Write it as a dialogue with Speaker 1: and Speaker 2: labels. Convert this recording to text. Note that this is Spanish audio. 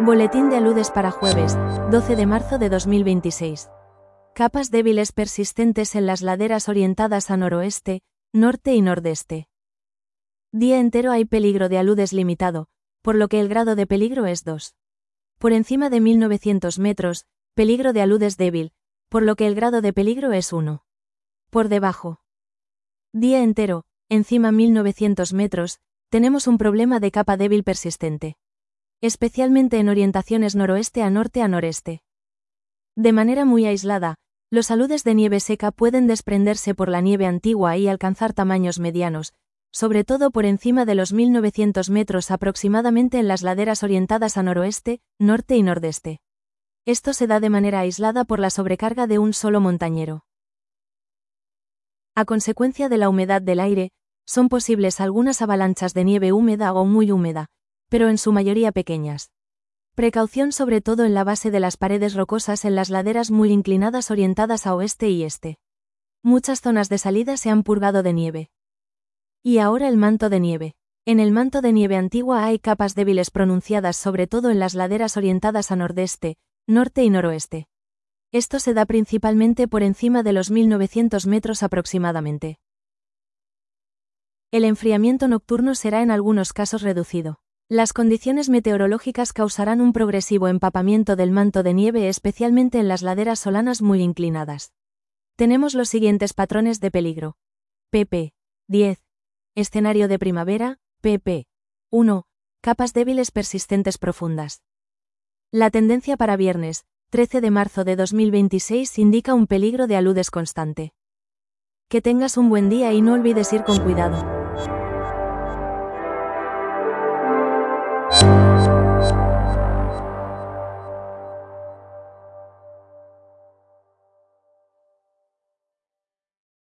Speaker 1: Boletín de aludes para jueves, 12 de marzo de 2026. Capas débiles persistentes en las laderas orientadas a noroeste, norte y nordeste. Día entero hay peligro de aludes limitado, por lo que el grado de peligro es 2. Por encima de 1900 metros, peligro de aludes débil, por lo que el grado de peligro es 1. Por debajo. Día entero, encima 1900 metros, tenemos un problema de capa débil persistente. Especialmente en orientaciones noroeste a noreste. De manera muy aislada, los aludes de nieve seca pueden desprenderse por la nieve antigua y alcanzar tamaños medianos, sobre todo por encima de los 1900 metros aproximadamente en las laderas orientadas a noroeste, norte y nordeste. Esto se da de manera aislada por la sobrecarga de un solo montañero. A consecuencia de la humedad del aire, son posibles algunas avalanchas de nieve húmeda o muy húmeda, pero en su mayoría pequeñas. Precaución sobre todo en la base de las paredes rocosas en las laderas muy inclinadas orientadas a oeste y este. Muchas zonas de salida se han purgado de nieve. Y ahora el manto de nieve. En el manto de nieve antigua hay capas débiles pronunciadas sobre todo en las laderas orientadas a nordeste, norte y noroeste. Esto se da principalmente por encima de los 1900 metros aproximadamente. El enfriamiento nocturno será en algunos casos reducido. Las condiciones meteorológicas causarán un progresivo empapamiento del manto de nieve especialmente en las laderas solanas muy inclinadas. Tenemos los siguientes patrones de peligro. pp. 10. Escenario de primavera, pp. 1. Capas débiles persistentes profundas. La tendencia para viernes, 13 de marzo de 2026 indica un peligro de aludes constante. Que tengas un buen día y no olvides ir con cuidado.